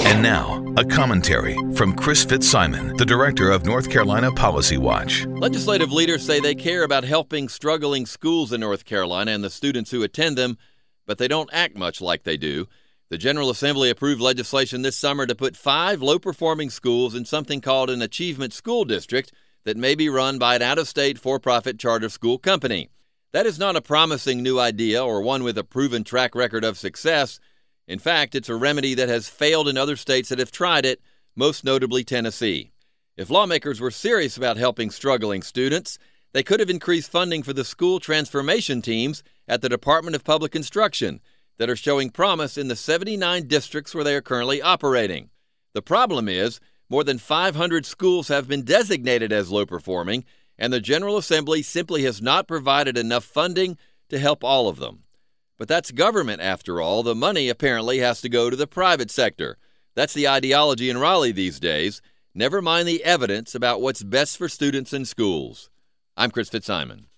And now, a commentary from Chris Fitzsimon, the director of North Carolina Policy Watch. Legislative leaders say they care about helping struggling schools in North Carolina and the students who attend them, but they don't act much like they do. The General Assembly approved legislation this summer to put 5 low-performing schools in something called an Achievement School District that may be run by an out-of-state for-profit charter school company. That is not a promising new idea or one with a proven track record of success. In fact, it's a remedy that has failed in other states that have tried it, most notably Tennessee. If lawmakers were serious about helping struggling students, they could have increased funding for the school transformation teams at the Department of Public Instruction that are showing promise in the 79 districts where they are currently operating. The problem is, more than 500 schools have been designated as low-performing, and the General Assembly simply has not provided enough funding to help all of them. But that's government, after all. The money apparently has to go to the private sector. That's the ideology in Raleigh these days. Never mind the evidence about what's best for students in schools. I'm Chris Fitzsimon.